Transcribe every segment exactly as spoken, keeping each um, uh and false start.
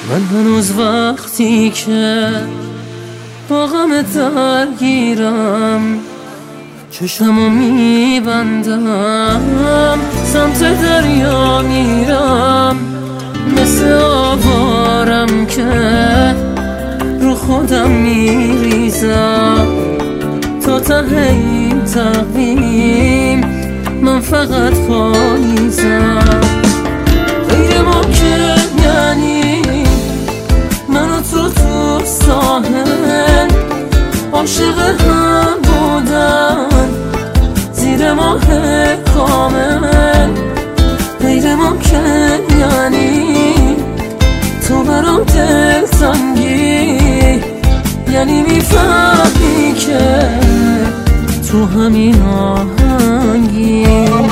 من هنوز وقتی که با غم درگیرم چشمو میبندم سمت دریا میرم، مثل آوارم که رو خودم میریزم تا ته این تقویم من فقط پاییزم. غیر ممکن یعنی من و تو تو ساحل عاشق هم بودن زیر ماه کامل. غیر ممکن یعنی تو برام دلتنگی، یعنی میفهمی که تو همین آهنگی.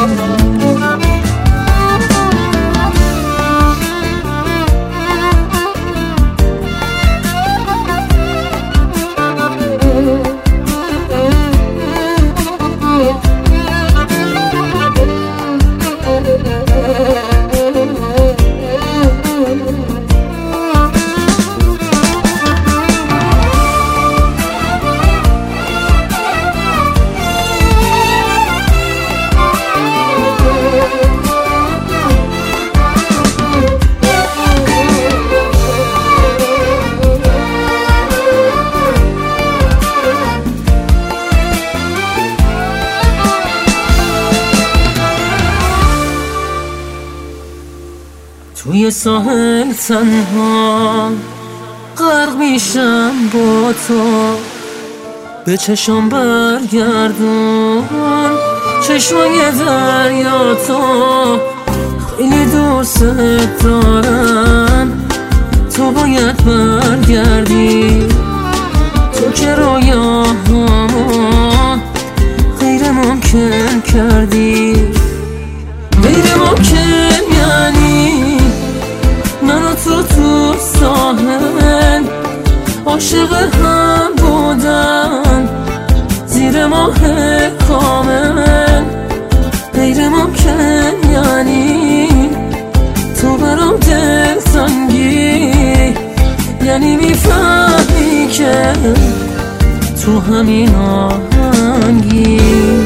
توی ساحل تنها غرق میشم با تو، به چشم برگردون چشمای دریا تو. خیلی دوست دارم تو باید برگردی، تو که رویاهامو غیر ممکن کردی. غیر ممکن یعنی من و تو تو ساحل عاشق هم بودن زیر ماه کامل. غیر ممکن یعنی تو برام دلتنگی، یعنی میفهمی که تو همین آهنگی.